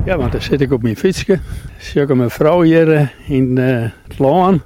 Ja, want dan zit ik op mijn fietsje. Zie ik mijn vrouw hier in het laan.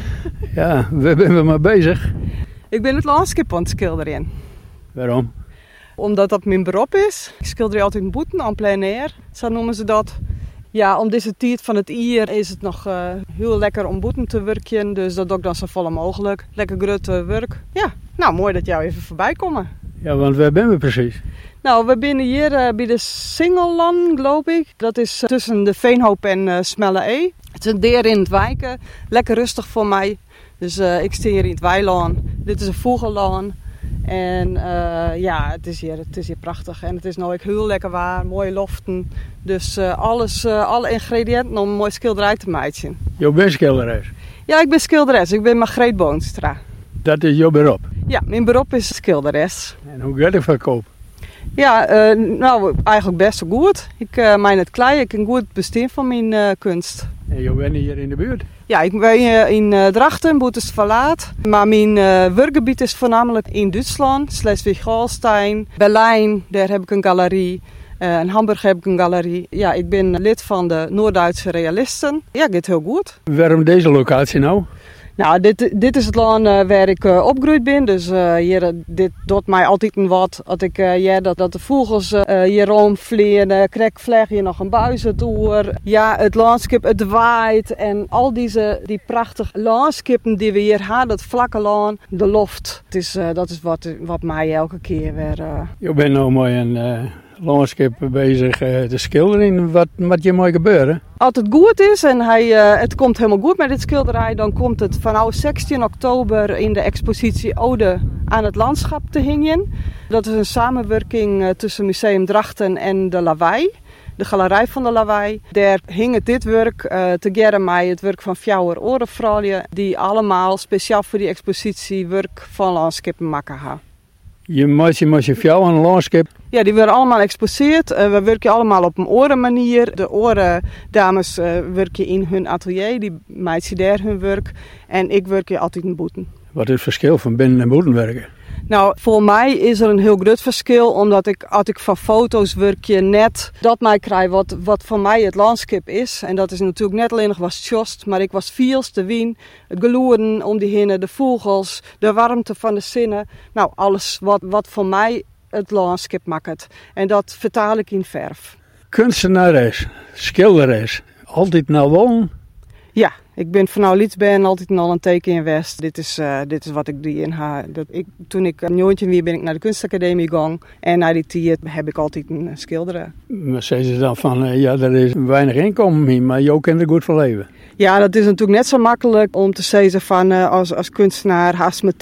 Ja, waar zijn we mee bezig? Ik ben het landschap aan het schilderen. Waarom? Omdat dat mijn beroep is. Ik schilder altijd boeten aan plein air, zo noemen ze dat. Ja, om deze tijd van het jaar is het nog heel lekker om boeten te werken. Dus dat doe ik dan zo vol mogelijk. Lekker grote werk. Ja, nou mooi dat jou even voorbij komen. Ja, want waar zijn we precies? Nou, we zijn hier bij de Singelland, geloof ik. Dat is tussen de Veenhoop en Smelle E. Het is een deer in het wijken. Lekker rustig voor mij. Dus ik sta hier in het weilaan. Dit is een vogellaan. En ja, het is hier prachtig. En het is nou ook heel lekker waar. Mooie loften. Dus alle ingrediënten om een mooi schilderij te maken. Je bent schilderes? Ja, ik ben schilderes. Ik ben Margreet Boonstra. Dat is jouw beroep? Ja, mijn beroep is schilderes. En hoe gaat het verkoop? Ja, nou eigenlijk best wel goed. Ik mijn het klei. Ik kan goed bestaan van mijn kunst. En je bent hier in de buurt? Ja, ik ben in Drachten, Boetes Verlaat. Maar mijn werkgebied is voornamelijk in Duitsland, Schleswig-Holstein, Berlijn. Daar heb ik een galerie. In Hamburg heb ik een galerie. Ja, ik ben lid van de Noord-Duitse Realisten. Ja, gaat heel goed. Waarom deze locatie nou? Nou, dit is het land waar ik opgegroeid ben. Dus dit doet mij altijd een wat. Als ik dat de vogels hier rondvliegen, krijg je nog een buizen door. Ja, het landschap, het waait en al die prachtige landschappen die we hier hebben, dat vlakke land, de loft. Dat is wat mij elke keer weer... Je bent nou mooi een landschap bezig te schilderen. Wat je mooi gebeuren? Als het goed is en het komt helemaal goed met dit schilderij, dan komt het vanaf 16 oktober in de expositie Ode aan het landschap te hangen. Dat is een samenwerking tussen Museum Drachten en de Lawaai, de galerij van de Lawaai. Daar hing dit werk together met het werk van Fjouwer Orenvrouwen, die allemaal speciaal voor die expositie werk van landschappen maken hebben. Je maakt je fjouw aan een landschap? Ja, die worden allemaal geëxposeerd. We werken allemaal op een orenmanier. De orendames werken in hun atelier, die maken daar hun werk. En ik werk hier altijd in boeten. Wat is het verschil van binnen- en boetenwerken? Nou, voor mij is er een heel groot verschil, omdat als ik van foto's werk je net dat mij krijg wat voor mij het landschap is. En dat is natuurlijk net alleen nog wat tjost, maar ik was viels, de wien, het geloeren om die heen, de vogels, de warmte van de zinnen. Nou, alles wat voor mij het landschap maakt. En dat vertaal ik in verf. Kunstenares, schilderes, altijd naar wonen? Ja, ik ben van oudsher altijd al een teken in West. Dit is wat ik doe in haar. Toen ik een jongetje was, ben ik naar de kunstacademie gegaan. En na die tijd heb ik altijd een schilderen. Maar zeggen ze dan van, ja, er is weinig inkomen in, maar je kunt er goed van leven? Ja, dat is natuurlijk net zo makkelijk om te zeggen van als kunstenaar haast met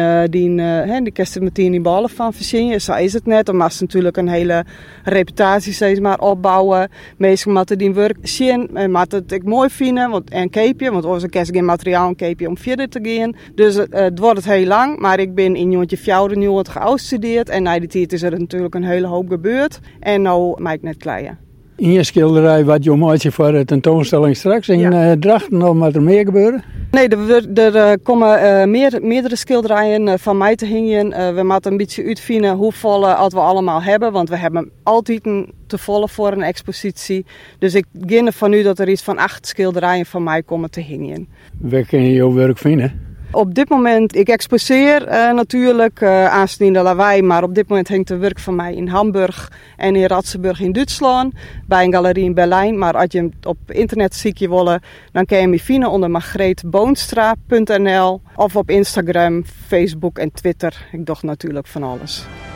die kerst met die ballen van verzinnen. Zo is het net. Dan moet je natuurlijk een hele reputatie steeds maar opbouwen. Meestal moeten die werk zien en moeten het ik mooi vinden en keepje, want anders heb je geen materiaal en keepje om verder te gaan. Dus het wordt heel lang, maar ik ben in jongetje 94 gestudeerd en na die tijd is er natuurlijk een hele hoop gebeurd. En nu maak ik net kleien. In je schilderij wat je maakt voor de tentoonstelling straks in Drachten, nog moet er meer gebeuren? Nee, er komen meerdere schilderijen van mij te hangen. We moeten een beetje uitvinden hoeveel we allemaal hebben, want we hebben altijd een te volle voor een expositie. Dus ik ga ervan uit dat er iets van 8 schilderijen van mij komen te hangen. Waar kun je jouw werk vinden? Op dit moment, ik exposeer natuurlijk aanstaan in de Lawaai, maar op dit moment hangt er werk van mij in Hamburg en in Ratzeburg in Duitsland, bij een galerie in Berlijn. Maar als je hem op internet ziek je willen, dan kan je me vinden onder margreetboonstra.nl of op Instagram, Facebook en Twitter. Ik doe natuurlijk van alles.